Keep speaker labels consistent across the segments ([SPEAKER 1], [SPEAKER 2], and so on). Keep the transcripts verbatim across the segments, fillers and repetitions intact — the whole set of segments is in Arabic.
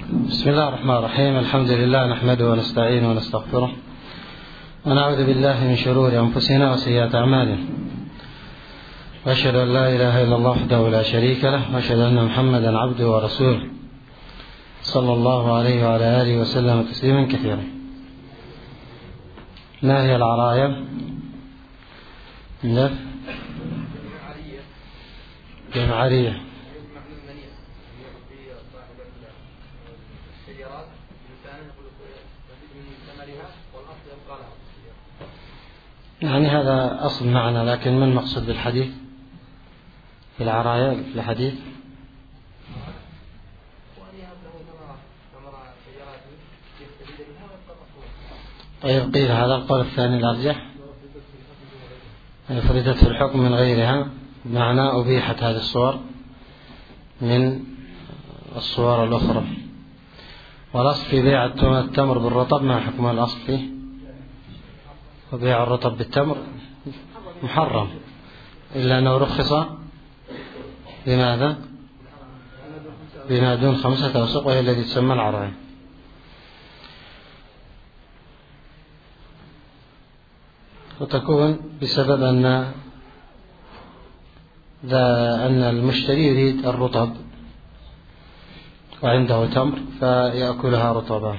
[SPEAKER 1] بسم الله الرحمن الرحيم. الحمد لله نحمده ونستعينه ونستغفره ونعوذ بالله من شرور أنفسنا وسيئات أعمالنا، وأشهد أن لا إله إلا الله وحده لا شريك له، وأشهد أن محمدا عبده ورسوله صلى الله عليه وعلى آله وسلم تسليما كثيرا. ما هي العرايا؟ جمعرية يعني هذا أصل معنى، لكن ما المقصود بالحديث في العرايا في الحديث؟ طيب قيل هذا القول الثاني الأرجح، فردت في الحكم من غيرها، بمعنى أبيحت هذه الصور من الصور الأخرى. والأصل في بيع التمر بالرطب ما حكم الأصل فيه؟ وبيع الرطب بالتمر محرم، إلا أنه رخص بماذا؟ بما دون خمسة أوسق، وهي الذي تسمى العرايا. وتكون بسبب أن أن المشتري يريد الرطب وعنده تمر فيأكلها رطبا.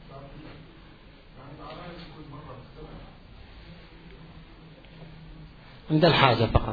[SPEAKER 1] عند الحاجة فقط.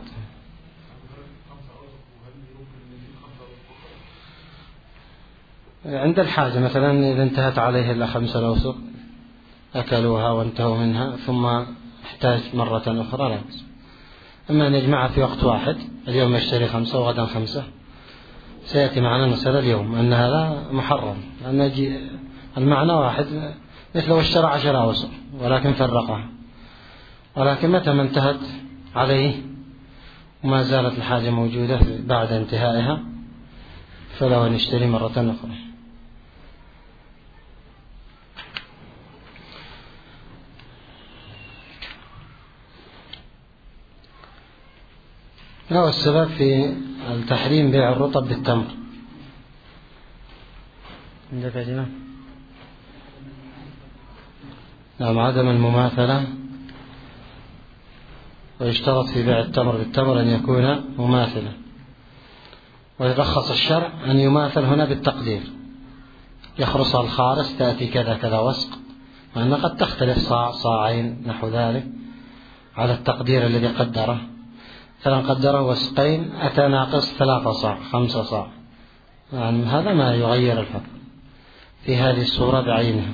[SPEAKER 1] عند الحاجة مثلا إذا انتهت عليه إلا خمسة أوسق أكلوها وانتهوا منها، ثم احتاج مرة أخرى لا بأس. أما أن يجمعها في وقت واحد، اليوم يشتري خمسة وغدا خمسة، سيأتي معنا المسألة اليوم أن هذا محرم، لأن يجي المعنى واحد، مثل لو اشترى عشر أوسق ولكن فرقها. ولكن متى ما انتهت عليه وما زالت الحاجة موجودة بعد انتهائها فلو أن يشتري مرة أخرى. ما هو السبب في التحريم بيع الرطب بالتمر؟ عندك يا جماعة؟ نعم، عدم المماثلة، ويشترط في بيع التمر بالتمر أن يكون مماثلا. ويرخص الشرع أن يماثل هنا بالتقدير، يخرص الخارس تأتي كذا كذا وسق، وأن قد تختلف صاع صاعين نحو ذلك على التقدير الذي قدره. مثلا قدره وسقين أتى ناقص ثلاثة صاع خمسة صاع، يعني هذا ما يغير الحكم في هذه الصورة بعينها.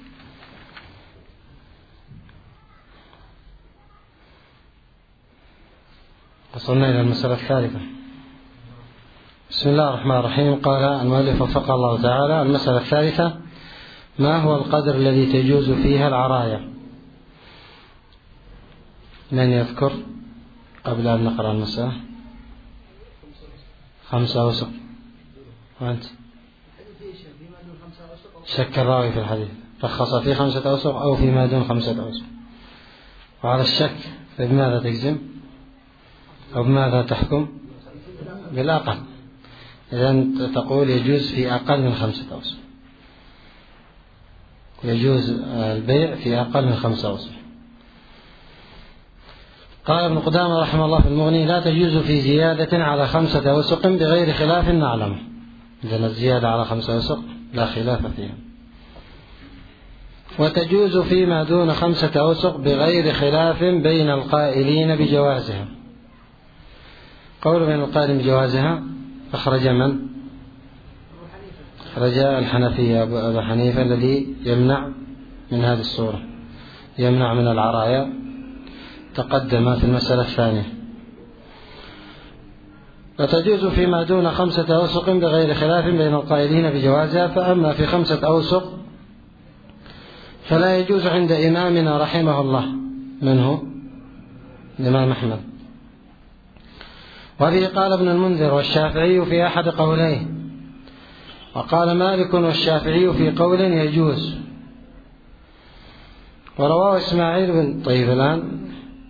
[SPEAKER 1] وصلنا إلى المسألة الثالثة. بسم الله الرحمن الرحيم. قال المؤلف وفقه الله تعالى: المسألة الثالثة: ما هو القدر الذي تجوز فيها العرايا؟ من يذكر قبل أن نقرأ المسألة؟ خمسة أوسق. وأنت؟ شك الراوي في الحديث، رخص في خمسة أوسق أو فيما دون خمسة أوسق. وعلى الشك فبماذا تجزم أو بماذا تحكم؟ بالأقل. إذن تقول يجوز في أقل من خمسة أوسق، يجوز البيع في أقل من خمسة أوسق. قال ابن قدامة رحمه الله في المغني: لا تجوز في زيادة على خمسة أوسق بغير خلاف نعلمه. إذن الزيادة على خمسة أوسق لا خلاف فيها. وتجوز فيما دون خمسة أوسق بغير خلاف بين القائلين بجوازها. قول بين القائلين بجوازها أخرج من؟ أخرج الحنفية أبو حنيفة الذي يمنع من هذه الصورة، يمنع من العرايا، تقدم في المسألة الثانية. وتجوز فيما دون خمسة أوسق بغير خلاف بين القائلين بجوازها. فأما في خمسة أوسق فلا يجوز عند إمامنا رحمه الله منه الإمام أحمد. وبه قال ابن المنذر والشافعي في أحد قوليه، وقال مالك والشافعي في قول يجوز. ورواه إسماعيل بن طيب الآن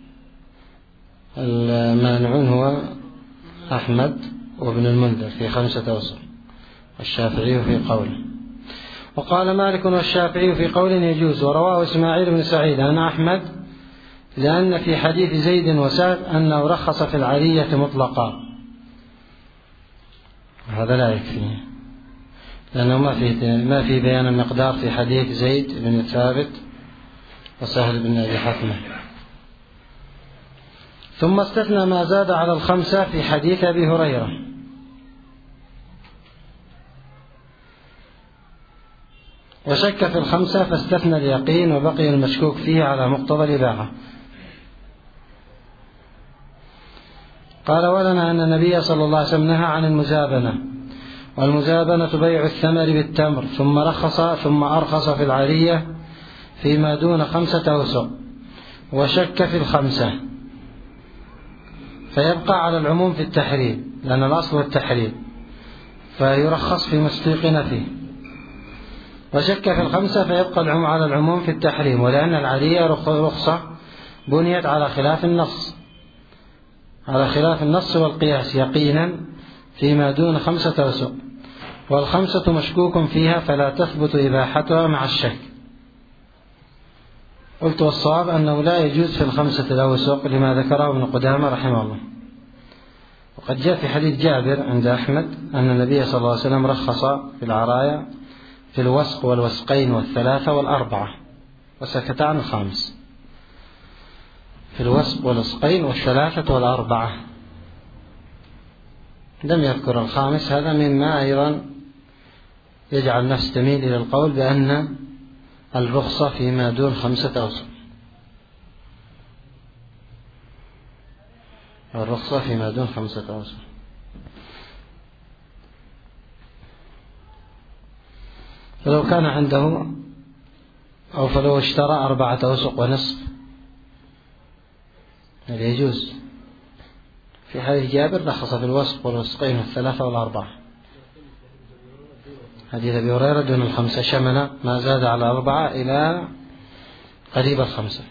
[SPEAKER 1] المانعون هو أحمد وابن المنذر في خمسة أوسق، والشافعي في قوله. وقال مالك والشافعي في قول يجوز، ورواه إسماعيل بن سعيد عن أحمد لأن في حديث زيد وسعد أنه رخص في العارية مطلقا. هذا لا يكفي لأنه ما في ما في بيان المقدار في حديث زيد بن ثابت وسهل بن أبي حثمة. ثم استثنى ما زاد على الخمسة في حديث أبي هريرة، وشك في الخمسة فاستثنى اليقين وبقي المشكوك فيه على مقتضى الإباحة. قال ولنا أن النبي صلى الله عليه وسلم نهى عن المزابنة، والمزابنة بيع الثمر بالتمر، ثم رخص ثم أرخص في العارية فيما دون خمسة أوسق، وشك في الخمسة، فيبقى على العموم في التحريم لأن الأصل التحريم، فيرخص في مستيقن فيه. وشك في الخمسة فيبقى العموم على العموم في التحريم، ولأن العارية رخصة بنيت على خلاف النص على خلاف النص والقياس يقينا فيما دون خمسة أوسق، والخمسة مشكوك فيها فلا تثبت إباحتها مع الشك. قلت والصواب أنه لا يجوز في الخمسة الأوسق لما ذكره ابن قدامة رحمه الله. وقد جاء في حديث جابر عند أحمد أن النبي صلى الله عليه وسلم رخص في العرايا في الوسق والوسقين والثلاثة والأربعة، وسكت عن الخامس. في الوسق والوسقين والثلاثة والأربعة، لم يذكر الخامس. هذا مما أيضا يجعل النفس تميل إلى القول بأن الرخصة فيما دون خمسة أوسق، الرخصة فيما دون خمسة أوسق. فلو كان عنده أو فلو اشترى أربعة أوسق ونصف هل يجوز؟ في حديث جابر رخص في الوسق والوسقين والثلاثة والأربعة. حديث أبي هريرة دون الخمسة شمل ما زاد على أربعة إلى قريب الخمسة.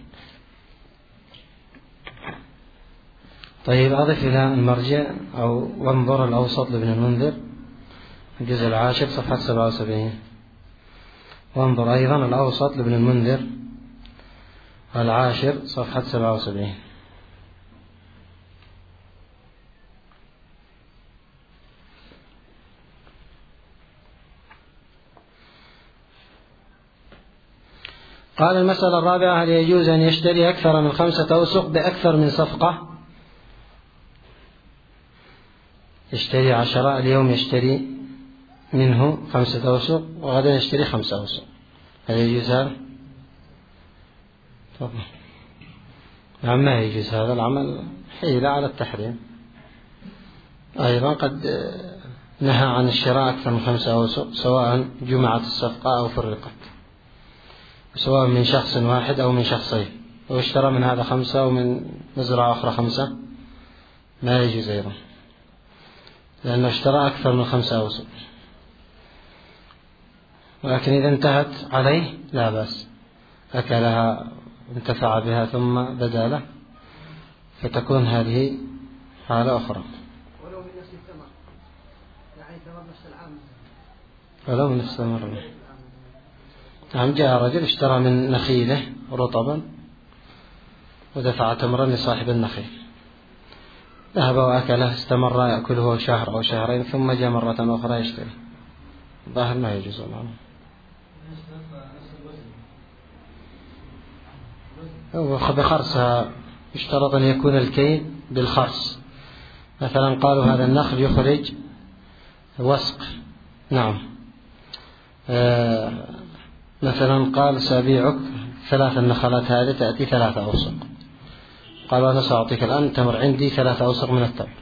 [SPEAKER 1] طيب أضف إلى المرجع أو وانظر الأوسط لابن المنذر الجزء العاشر صفحة سبعة وسبعين، وانظر أيضا الأوسط لابن المنذر العاشر صفحة سبعة وسبعين. قال المسألة الرابعة: هل يجوز أن يشتري أكثر من خمسة أوسق بأكثر من صفقة؟ يشتري عشرة، اليوم يشتري منه خمسة أوسق وغدا يشتري خمسة أوسق، هل يجوز هذا؟ طبعا نعم ما يجوز هذا العمل، حيلة على التحريم. أيضا قد نهى عن الشراء أكثر من خمسة أوسق سواء جمعت الصفقة أو فرقت، سواء من شخص واحد أو من شخصين، واشترى من هذا خمسة ومن مزرعة أخرى خمسة ما يجوز أيضا، لأنه اشترى أكثر من خمسة أوسق. ولكن إذا انتهت عليه لا بأس، أكلها انتفع بها ثم بدا له، فتكون هذه حالة أخرى.
[SPEAKER 2] ولو من نفس الثمر، يعني ثمر نفس العام،
[SPEAKER 1] ولو من نفس الثمر. نعم، جاء رجل اشترى من نخيله رطبا ودفع تمرا لصاحب النخيل، ذهب وأكله، استمر يأكله شهر أو شهرين ثم جاء مرة أخرى يشتري، ظاهر ما يجوز معه. هو بخرسها يشترط أن يكون الكيل بالخرس، مثلا قالوا هذا النخل يخرج وسق، نعم آه مثلا قال سأبيعك ثلاث النخلات هذه تأتي ثلاثة أوسق، قال أنا سأعطيك الآن تمر عندي ثلاثة أوسق من التمر،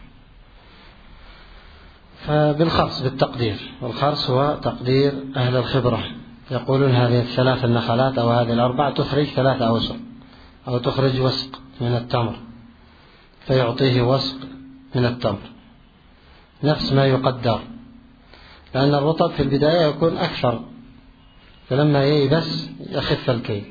[SPEAKER 1] فبالخرس بالتقدير، والخرس هو تقدير أهل الخبرة، يقولون هذه الثلاث النخلات أو هذه الأربع تخرج ثلاثة أوسق أو تخرج وسق من التمر، فيعطيه وسق من التمر نفس ما يقدر، لأن الرطب في البداية يكون أكثر، فلما ييبس يخف الكيل.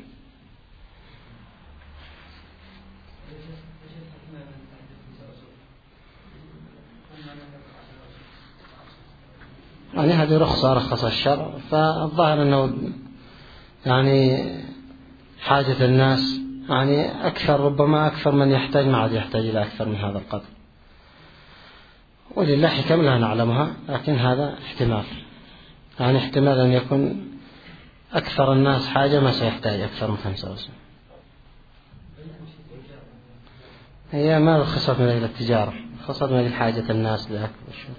[SPEAKER 1] يعني هذه رخصة رخص الشرع، فالظاهر أنه يعني حاجة الناس يعني أكثر، ربما أكثر من يحتاج ما عاد يحتاج إلى أكثر من هذا القدر، ولله حكم لا نعلمها، لكن هذا احتمال، يعني احتمال أن يكون أكثر الناس حاجة ما سيحتاج أكثر من خمسة أوسق. هي ما رخصت من أجل التجارة، رخصت من أجل حاجة الناس لأكل الشيء.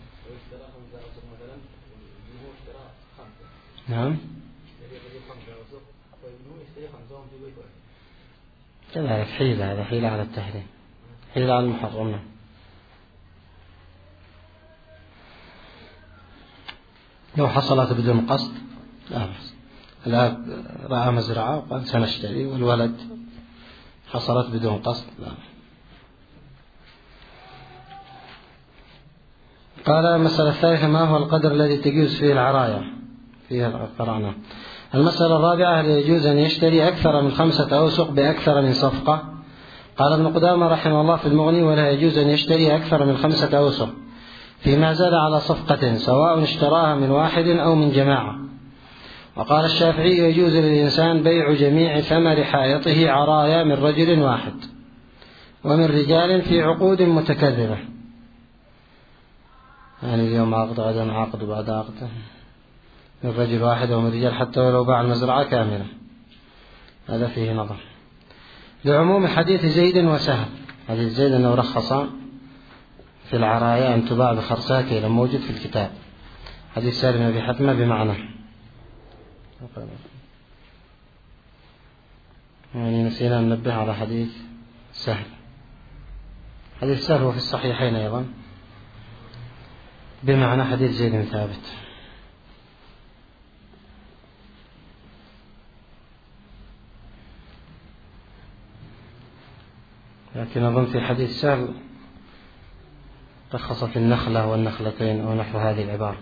[SPEAKER 1] نعم كذلك حيلة، هذا حيلة على التحريم، حيلة على المحرم. لو حصلت بدون قصد لا بأس. الآب رأى مزرعة وقال سنشتري، والولد حصلت بدون قصد لا. قال المسألة الثالثة: ما هو القدر الذي تجوز فيه العرايا؟ فيها قرأنا. المسألة الرابعة: هل يجوز أن يشتري أكثر من خمسة أوسق بأكثر من صفقة؟ قال ابن قدامة رحمه الله في المغني: ولا يجوز أن يشتري أكثر من خمسة أوسق فيما زاد على صفقة، سواء اشتراها من واحد أو من جماعة. وقال الشافعي: يجوز للإنسان بيع جميع ثمر حائطه عرايا من رجل واحد ومن رجال في عقود متكررة، يعني اليوم عقد غدا عقد وبعد عقد، من رجل واحد ومن رجال، حتى ولو باع المزرعة كاملة. هذا فيه نظر. لعموم حديث زيد وسهل، حديث زيد أنه رخص في العرايا أن تباع بخرسها كيلا، موجود في الكتاب. حديث سالم بن حتمة بمعنى، يعني نسينا ننبه على حديث سهل. حديث سهل هو في الصحيحين أيضا بمعنى حديث زيد ثابت. لكن أظن في حديث سهل رخص في النخلة والنخلتين أو نحو هذه العبارة.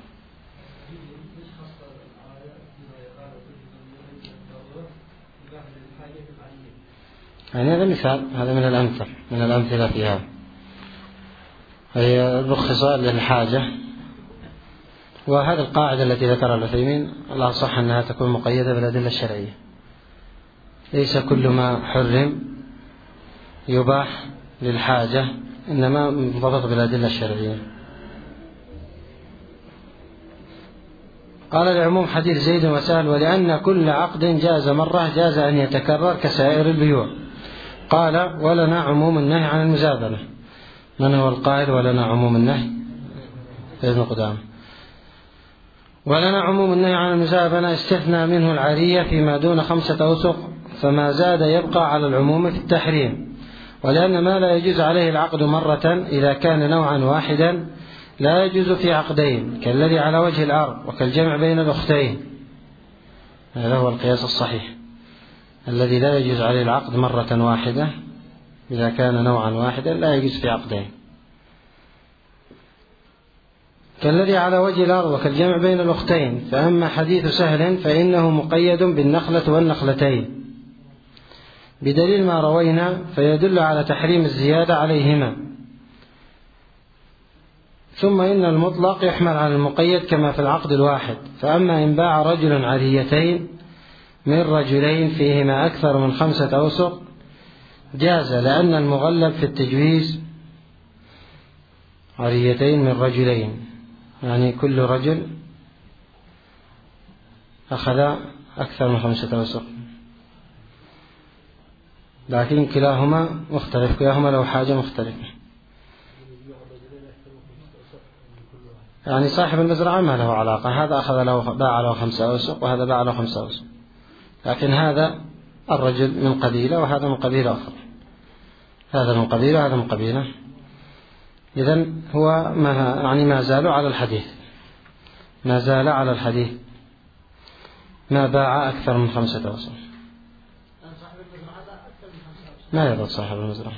[SPEAKER 1] يعني هذا مثال، هذا من الأمثل من الأمثلة في هذا. هي رخص للحاجة، وهذه القاعدة التي ذكرها العثيمين الله صح أنها تكون مقيدة بالأدلة الشرعية. ليس كل ما حرم يباح للحاجة، إنما منضبط بالأدلة الشرعية. قال لعموم حديث زيد وسهل: ولأن كل عقد جاز مرة جاز أن يتكرر كسائر البيوع. قال: ولنا عموم النهي عن المزابنة. من هو القائل ولنا عموم النهي؟ ابن قدامة. ولنا عموم النهي عن المزابنة استثنى منه العارية فيما دون خمسة أوسق، فما زاد يبقى على العموم في التحريم. ولأن ما لا يجوز عليه العقد مرة إذا كان نوعا واحدا لا يجوز في عقدين، كالذي على وجه الأرض وكالجمع بين الأختين. هذا هو القياس الصحيح، الذي لا يجوز عليه العقد مرة واحدة إذا كان نوعا واحدا لا يجوز في عقدين، كالذي على وجه الأرض وكالجمع بين الأختين. فأما حديث سهل فإنه مقيد بالنخلة والنخلتين بدليل ما روينا، فيدل على تحريم الزيادة عليهما. ثم إن المطلق يحمل على المقيد كما في العقد الواحد. فأما إن باع رجل عريتين من رجلين فيهما أكثر من خمسة أوسق جاز، لأن المغلب في التجويز عريتين من رجلين، يعني كل رجل أخذ أكثر من خمسة أوسق، لكن كلاهما مختلف، كلاهما له حاجة مختلفة. يعني صاحب المزرعة ما له علاقة، هذا أخذ له باع له خمسة أوسق وهذا باع له خمسة أوسق، لكن هذا الرجل من قبيلة وهذا من قبيلة أخرى، هذا من قبيلة وهذا من قبيلة. إذن هو ما يعني ما زالوا على الحديث، ما زال على الحديث، ما باع أكثر من خمسة أوسق. ما يضر صاحب المزرعة،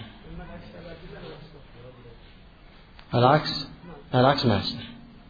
[SPEAKER 1] العكس العكس ما يصلح.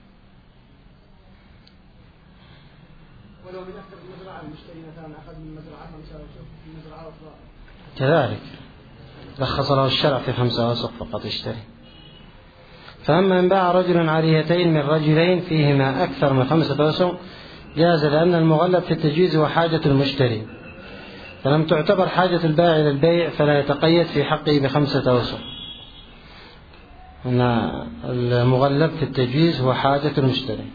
[SPEAKER 2] ولو من أكثر المزرعة المشتري مثلا أخذ من مزرعة خمسة أوسق من مزرعة أخرى
[SPEAKER 1] كذلك رخص له الشرع في خمسة أوسق فقط يشتري. فأما إن باع رجل عاريتين من رجلين فيهما أكثر من خمسة أسهم جاز، لأن المغلب في التجويز هو حاجة المشتري، فلم تعتبر حاجة البائع إلى البيع فلا يتقيد في حقه بخمسة أسهم. أن المغلب في التجويز هو حاجة المشتري،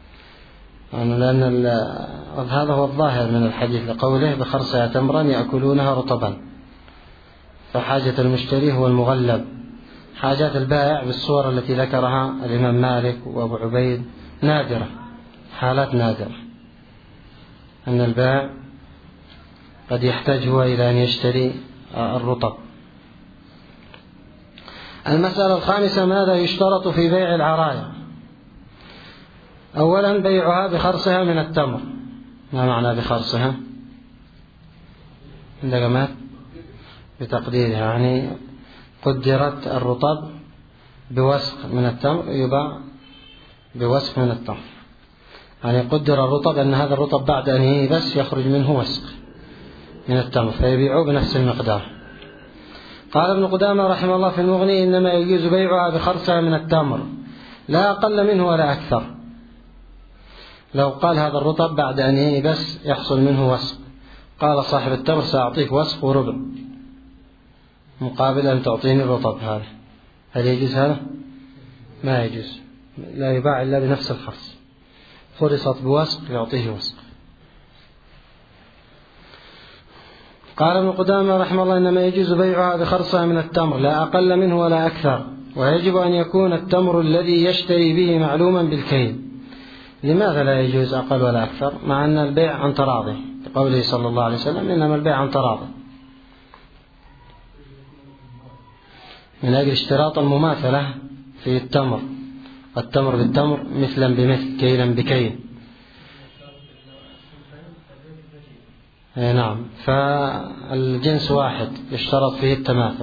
[SPEAKER 1] لأن هذا هو الظاهر من الحديث لقوله بخرصها تمرا يأكلونها رطبا، فحاجة المشتري هو المغلب. حاجات البائع بالصور التي ذكرها الإمام مالك وأبو عبيد نادرة، حالات نادرة، أن البائع قد يحتاج هو إلى أن يشتري الرطب. المسألة الخامسة: ماذا يشترط في بيع العرايا؟ أولا بيعها بخرصها من التمر. ما معنى بخرصها؟ عندك ما بتقديرها، يعني قدرت الرطب بوسق من التمر يباع بوسق من التمر، يعني قدر الرطب أن هذا الرطب بعد أن ييبس يخرج منه وسق من التمر فيبيعه بنفس المقدار. قال ابن قدامة رحمه الله في المغني: إنما يجوز بيعها بخرصها من التمر لا أقل منه ولا أكثر. لو قال هذا الرطب بعد أن ييبس يحصل منه وسق، قال صاحب التمر سأعطيك وسق وربع مقابل أن تعطيني الرطب هذا، هل يجوز هذا؟ ما يجوز، لا يباع إلا بنفس الخرص، خرصت بوسق يعطيه وسق. قال ابن قدامة رحمه الله: إنما يجوز بيعها بخرصها من التمر لا أقل منه ولا أكثر، ويجب أن يكون التمر الذي يشتري به معلوما بالكيل. لماذا لا يجوز أقل ولا أكثر مع أن البيع عن تراضي؟ لقوله صلى الله عليه وسلم: إنما البيع عن تراضي، من أجل اشتراط المماثلة في التمر، التمر بالتمر مثلا بمثل كيلا بكيل. نعم، فالجنس واحد يشترط فيه التماثل.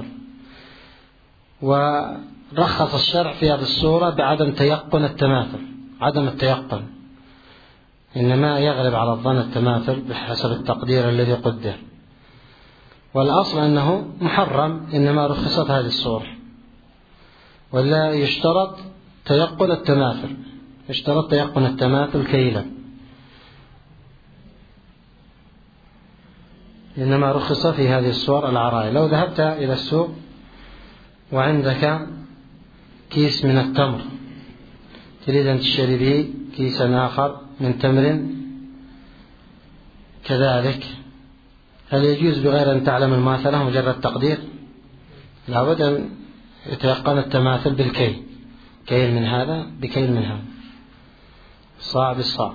[SPEAKER 1] ورخص الشرع في هذه الصورة بعدم تيقن التماثل، عدم التيقن، إنما يغلب على الظن التماثل بحسب التقدير الذي قدر، والأصل أنه محرم، إنما رخصت هذه الصورة. ولا يشترط تيقن التماثل، يشترط تيقن التماثل كيلا، إنما رخص في هذه الصور العرايا. لو ذهبت إلى السوق وعندك كيس من التمر تريد أن تشتري به كيسا آخر من تمر كذلك، هل يجوز بغير أن تعلم المماثلة مجرد تقدير؟ لابد أن يتيقن التماثل بالكيل، كيل من هذا بكيل من هذا، صاع بالصاع.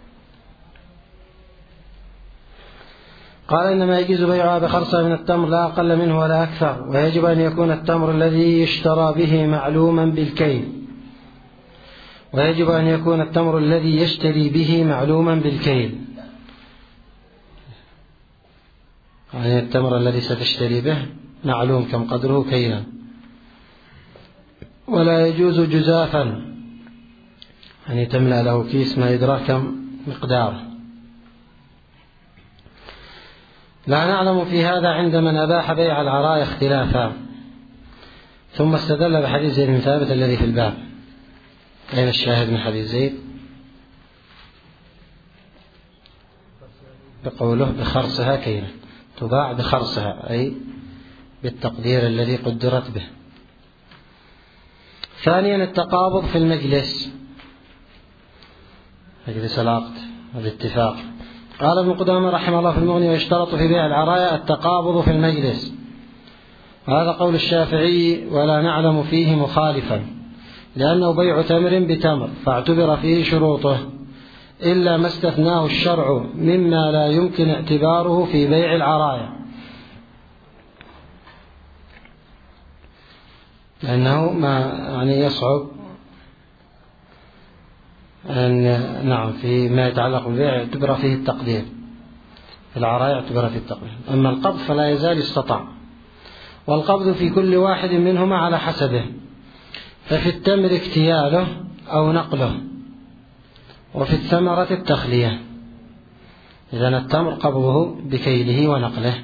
[SPEAKER 1] قال: إنما يجوز بيعها بخرصها من التمر لا أقل منه ولا أكثر، ويجب أن يكون التمر الذي يشترى به معلوما بالكيل، ويجب أن يكون التمر الذي يشتري به معلوما بالكيل، يعني التمر الذي ستشتري به معلوم كم قدره كيلا. ولا يجوز جزافا، يعني تملأ له كيس ما يدرى كم مقداره. لا نعلم في هذا عند من أباح بيع العرايا اختلافا. ثم استدل بحديث زيد بن ثابت الذي في الباب. أين الشاهد من حديث زيد؟ بقوله بخرصها كيلا، تباع بخرصها أي بالتقدير الذي قدرت به. ثانيا التقابض في المجلس، مجلس العقد والاتفاق. قال ابن قدامة رحمه الله في المغني: ويشترط في بيع العرايا التقابض في المجلس، وهذا قول الشافعي ولا نعلم فيه مخالفا، لأنه بيع تمر بتمر فاعتبر فيه شروطه، إلا ما استثناه الشرع مما لا يمكن اعتباره في بيع العرايا، لأنه ما يعني يصعب أن نعم فيما يتعلق بالبيع يعتبر فيه التقدير، في العرايا يعتبر فيه التقدير. أما القبض فلا يزال يستطاع، والقبض في كل واحد منهما على حسبه، ففي التمر اكتياله أو نقله، وفي الثمرة التخلية. إذن التمر قبضه بكيله ونقله،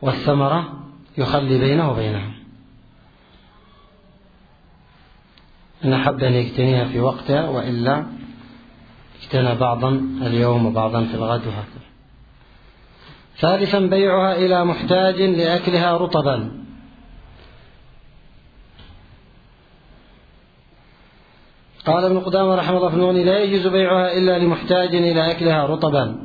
[SPEAKER 1] والثمرة يخلي بينه وبينه. إن أحب أن يجتنيها في وقتها، وإلا اجتنى بعضا اليوم وبعضا في الغد وهكذا. ثالثا بيعها إلى محتاج لأكلها رطبا. قال ابن قدامة رحمه الله في المغني: لا يجوز بيعها إلا لمحتاج إلى أكلها رطبا.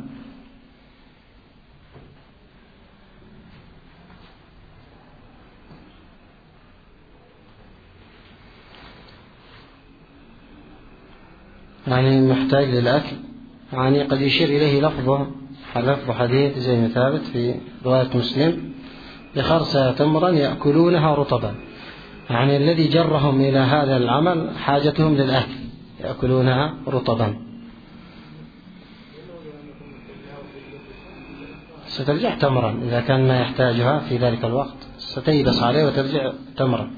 [SPEAKER 1] يعني محتاج للأكل، يعني قد يشير إليه لفظه لفظ حديث زي ما ثابت في رواية مسلم: بخرسها تمرا يأكلونها رطبا، يعني الذي جرهم إلى هذا العمل حاجتهم للأكل، يأكلونها رطبا. سترجع تمرا إذا كان ما يحتاجها في ذلك الوقت، ستيبس عليه وترجع تمرا.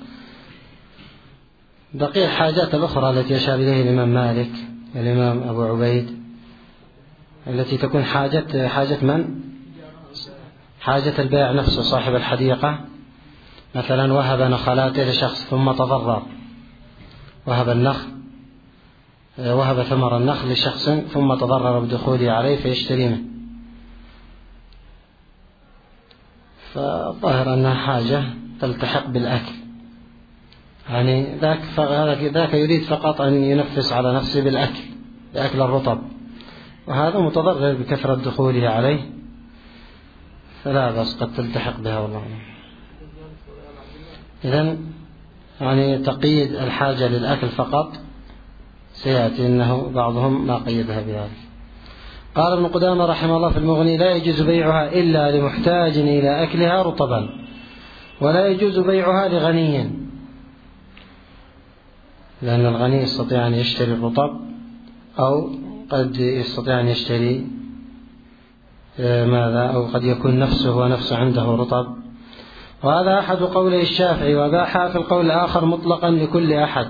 [SPEAKER 1] بقي الحاجات الأخرى التي يشار إليه الإمام مالك والإمام أبو عبيد، التي تكون حاجة حاجة من؟ حاجة البائع نفسه، صاحب الحديقة مثلا وهب نخلاته لشخص ثم تضرر، وهب النخل وهب ثمر النخل لشخص ثم تضرر بدخوله عليه فيشتري منه، فالظاهر أنها حاجة تلتحق بالأكل، يعني ذاك ذاك يريد فقط أن ينفس على نفسه بالأكل، بأكل الرطب، وهذا متضرر بكثرة دخوله عليه، فلا بأس قد تلتحق بها والله. إذن يعني تقييد الحاجة للأكل فقط سيأتي، إنه بعضهم ما قيدها بذلك. قال ابن قدامة رحمه الله في المغني: لا يجوز بيعها إلا لمحتاج إلى أكلها رطبا، ولا يجوز بيعها لغني، لأن الغني يستطيع أن يشتري الرطب، أو قد يستطيع أن يشتري ماذا، أو قد يكون نفسه ونفسه عنده رطب. وهذا أحد قولي الشافعي، وباحها في القول الآخر مطلقا لكل أحد،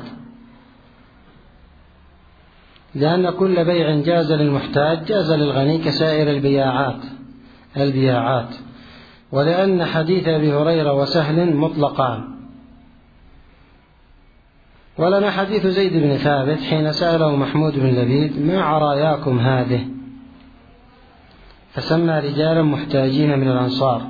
[SPEAKER 1] لأن كل بيع جاز للمحتاج جاز للغني كسائر البياعات البياعات ولأن حديث أبي هريرة وسهل مطلقان. ولنا حديث زيد بن ثابت حين سأله محمود بن لبيد: ما عراياكم هذه؟ فسمى رجالا محتاجين من الأنصار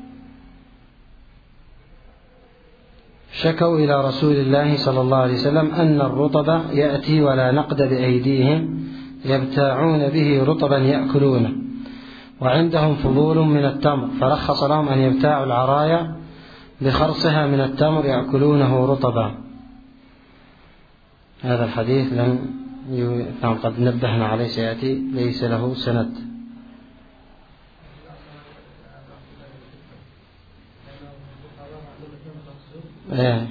[SPEAKER 1] شكوا إلى رسول الله صلى الله عليه وسلم أن الرطب يأتي ولا نقد بأيديهم يبتاعون به رطبا يأكلونه، وعندهم فضول من التمر، فرخص لهم أن يبتاعوا العرايا بخرصها من التمر يأكلونه رطبا. هذا الحديث لم ي... قد نبهنا عليه سيأتي، ليس له سند. إيه.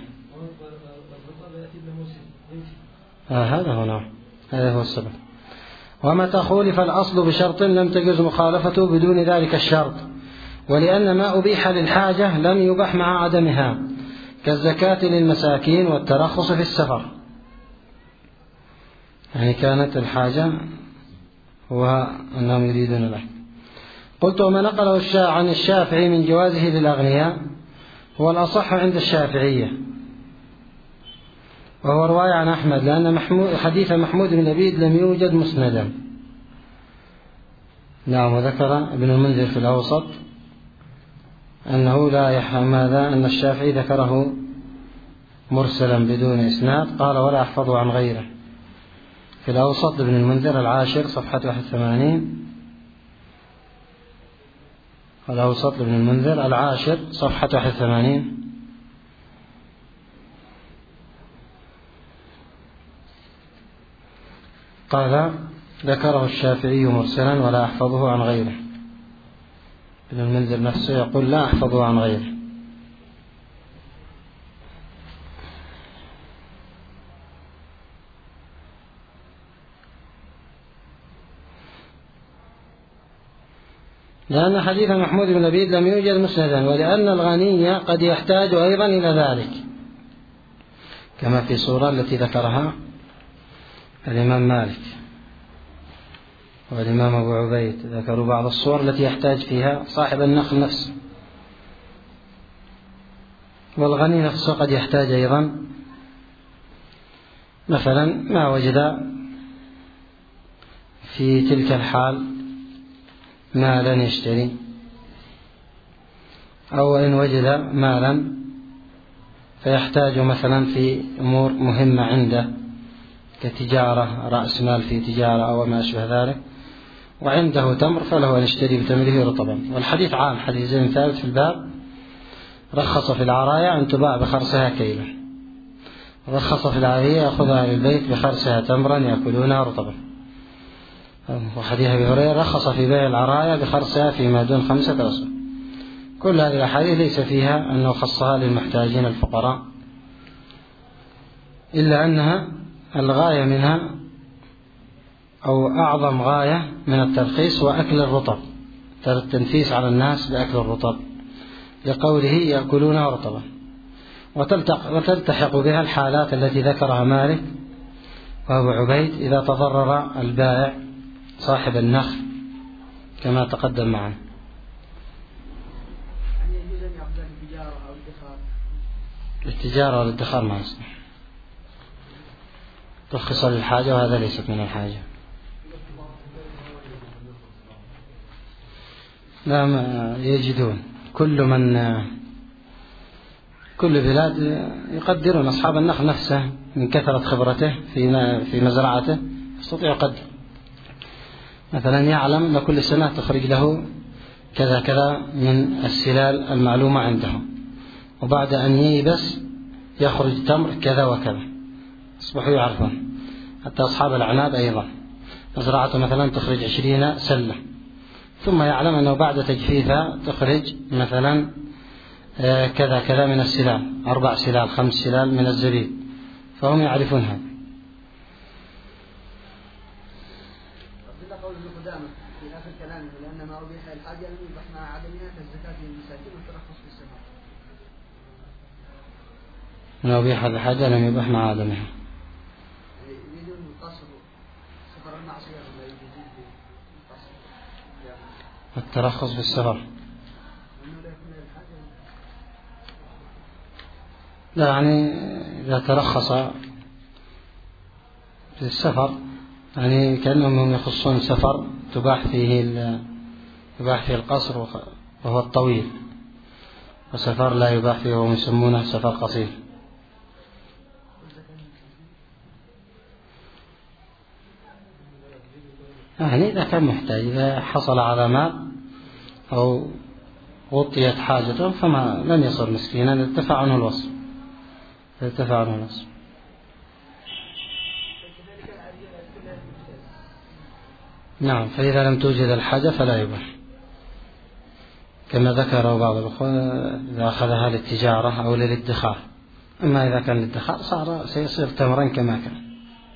[SPEAKER 1] آه هذا هو نعم، هذا هو السبب. ومتى خولف الأصل بشرط لم تجوز مخالفته بدون ذلك الشرط، ولأن ما أبيح للحاجة لم يبح مع عدمها، كالزكاة للمساكين والترخص في السفر، يعني كانت الحاجة هو أنهم يريدون له. قلت: وما نقله الشاع عن الشافعي من جوازه للأغنياء هو الأصح عند الشافعية، وهو رواية عن أحمد، لأن محمود حديث محمود بن لبيد لم يوجد مسندا. نعم. وذكر ابن المنذر في الأوسط أنه لا يحرم ماذا، أن الشافعي ذكره مرسلا بدون إسناد، قال: ولا أحفظه عن غيره. في الأوسط ابن المنذر العاشر صفحة واحد وثمانين، الأوسط ابن المنذر العاشر صفحة واحد وثمانين، قال: ذكره الشافعي مرسلا ولا أحفظه عن غيره. ابن المنذر نفسه يقول: لا أحفظه عن غيره. لأن حديث محمود بن لبيد لم يوجد مسندا، ولأن الغني قد يحتاج أيضا إلى ذلك، كما في صورة التي ذكرها الإمام مالك والإمام أبو عبيد، ذكروا بعض الصور التي يحتاج فيها صاحب النخل نفسه، والغني نفسه قد يحتاج أيضا مثلا ما وجد في تلك الحال مالا يشتري، أو إن وجد مالا فيحتاج مثلا في أمور مهمة عنده كتجارة، رأس مال في تجارة أو ما أشبه ذلك، وعنده تمر فله أن يشتري بتمره رطبا. والحديث عام، حديث زيد ثابت في الباب رخص في العرايا أن تباع بخرسها كيلا، رخص في العارية يأخذها للبيت بخرسها تمرا يأكلونها رطبا. وحديث أبي هريرة رخص في بيع العرايا بخرسها فيما دون خمسة أوسق. كل هذه الأحاديث ليس فيها أنه خصها للمحتاجين الفقراء، إلا أنها الغاية منها أو أعظم غاية من الترخيص وأكل الرطب، التنفيس على الناس بأكل الرطب، لقوله يأكلونها رطبا. وتلتحق بها الحالات التي ذكرها مالك وأبو عبيد إذا تضرر البائع صاحب النخل كما تقدم معنا. التجارة والادخار ما يصلح، ترخص للحاجة وهذا ليست من الحاجة. لا، ما يجدون كل من كل بلاد يقدرون أصحاب النخل نفسه من كثرة خبرته في في مزرعته يستطيع يقدر. مثلا يعلم أن كل سنة تخرج له كذا كذا من السلال المعلومة عنده، وبعد أن ييبس يخرج تمر كذا وكذا، أصبحوا يعرفون. حتى أصحاب الأعناب أيضا مزرعته مثلا تخرج عشرين سلة، ثم يعلم أنه بعد تجفيفها تخرج مثلا كذا كذا من السلال، أربع سلال خمس سلال من الزبيب، فهم يعرفون هذا.
[SPEAKER 2] قول ابن قدامة في آخر كلامه لأن ما أبيح الحاجة لم يبح مع عدمها كالزكاة للمساكين والترخص في السفر.
[SPEAKER 1] ما أبيح الحاجة لم يبح مع عدمها.
[SPEAKER 2] يريدون القصر سفر المعصية ولا يجوز القصر.
[SPEAKER 1] الترخص في السفر. لا، يعني إذا ترخص في السفر يعني كأنهم يخصون سفر تباح فيه يباح فيه القصر وهو الطويل، وسفر لا يباح فيه وهم يسمونه سفر قصير. يعني إذا كان محتاج، إذا حصل على مال أو غطيت حاجته فما لم يصر مسكينا، ارتفع عنه الوصف ارتفع عنه الوصف. نعم، فإذا لم توجد الحاجة فلا يباح، كما ذكر بعض الأخوة إذا أخذها للتجارة أو للادخار. أما إذا كان للادخار صار سيصير تمرا كما كان.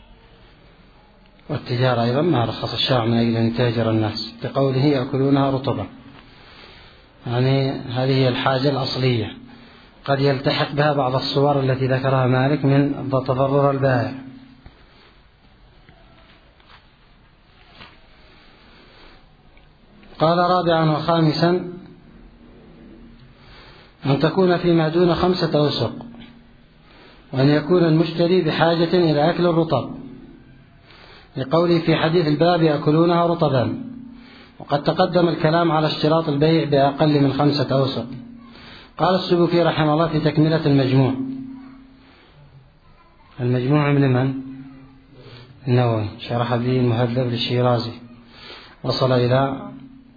[SPEAKER 1] والتجارة أيضا ما رخص الشرع من أجل أن يتاجر الناس بقوله يأكلونها رطبا، يعني هذه هي الحاجة الأصلية. قد يلتحق بها بعض الصور التي ذكرها مالك من تضرر البائع. قال رابعا وخامسا أن تكون فيما دون خمسة أوسق، وأن يكون المشتري بحاجة إلى أكل الرطب، لقوله في حديث الباب يأكلونها رطبا. وقد تقدم الكلام على اشتراط البيع بأقل من خمسة أوسق. قال السبكي رحمه الله في تكملة المجموع، المجموع من من؟ النووي، شرح به المهذب للشيرازي، وصل إلى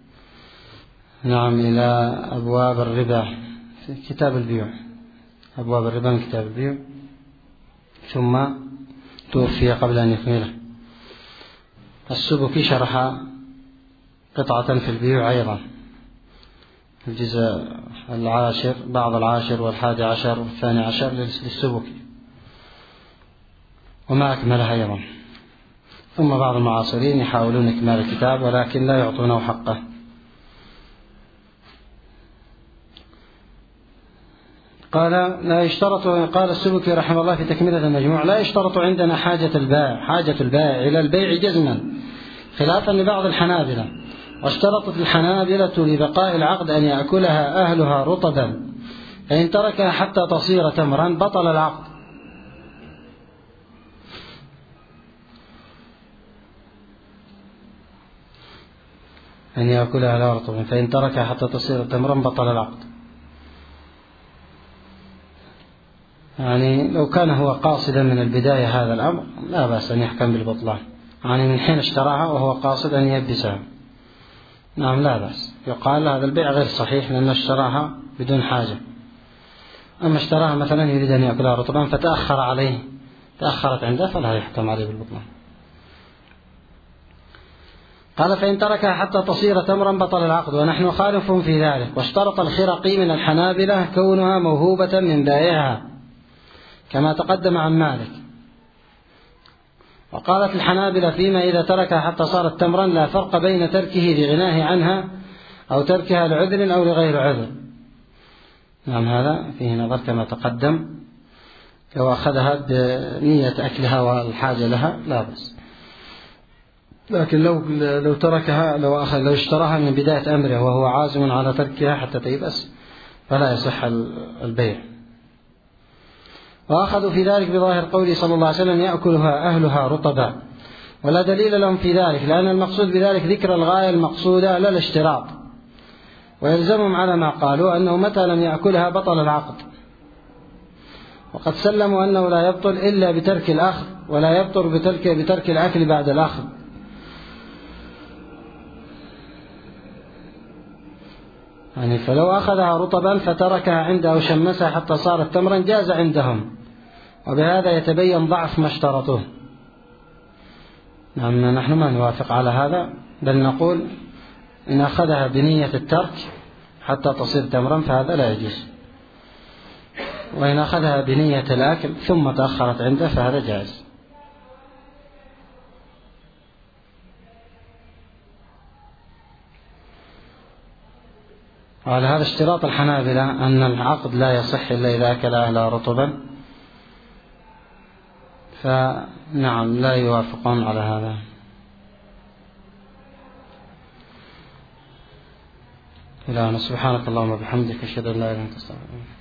[SPEAKER 1] نعم إلى أبواب الربا في كتاب البيوع، أبواب الربا من كتاب البيوع، ثم توفي قبل أن يكمله. السبكي شرح قطعة في البيوع أيضا، الجزء العاشر، بعض العاشر والحادي عشر والثاني عشر للسبكي، وما أكملها أيضا. ثم بعض المعاصرين يحاولون إكمال الكتاب ولكن لا يعطونه حقه. قال لا يشترط، قال السبكي رحمه الله في تكملة المجموع: لا يشترط عندنا حاجة البائع حاجة البائع إلى البيع جزما، خلافا لبعض الحنابلة. واشترطت الحنابلة لبقاء العقد أن يأكلها أهلها رطبا، فإن تركها حتى تصير تمرا بطل العقد. أن يأكلها على رطب، فإن تركها حتى تصير تمرا بطل العقد. يعني لو كان هو قاصدا من البداية هذا الأمر لا بأس أن يحكم بالبطلان، يعني من حين اشتراها وهو قاصد أن يلبسها، نعم لا بأس، يقال هذا البيع غير صحيح لأنه اشتراها بدون حاجة. أما اشتراها مثلا يريد أن يأكلها رطبا فتأخر عليه، تأخرت عنده، فلا يحكم عليه بالبطلان. قال فإن تركها حتى تصير تمرا بطل العقد، ونحن خالف في ذلك. واشترط الخرقي من الحنابلة كونها موهوبة من بائعها كما تقدم عن مالك. وقالت الحنابلة فيما إذا تركها حتى صارت تمرا لا فرق بين تركه لغناه عنها أو تركها لعذر أو لغير عذر. نعم هذا فيه نظر كما تقدم، لو أخذها بنية أكلها والحاجة لها لا بأس، لكن لو لو تركها لو أخذ لو اشتراها من بداية أمره وهو عازم على تركها حتى تيبس فلا يصح البيع. وأخذوا في ذلك بظاهر قوله صلى الله عليه وسلم يأكلها أهلها رطبا، ولا دليل لهم في ذلك، لأن المقصود بذلك ذكر الغاية المقصودة لا الاشتراط، ويلزمهم على ما قالوا أنه متى لم يأكلها بطل العقد. وقد سلموا أنه لا يبطل إلا بترك الأخذ، ولا يبطل بترك, بترك الأكل بعد الأخذ. يعني فلو أخذها رطبا فتركها عنده أو شمسها حتى صارت تمرا جاز عندهم، وبهذا يتبين ضعف ما اشترطوه. نعم نحن ما نوافق على هذا، بل نقول إن أخذها بنية الترك حتى تصير تمرا فهذا لا يجوز، وإن أخذها بنية الأكل ثم تأخرت عنده فهذا جائز. وعلى هذا اشتراط الحنابلة أن العقد لا يصح إلا إذا أكل أهلها رطبا، فنعم لا يوافقون على هذا. إلهنا سبحانك اللهم وبحمدك أشهد أن لا إله إلا أنت أستغفرك.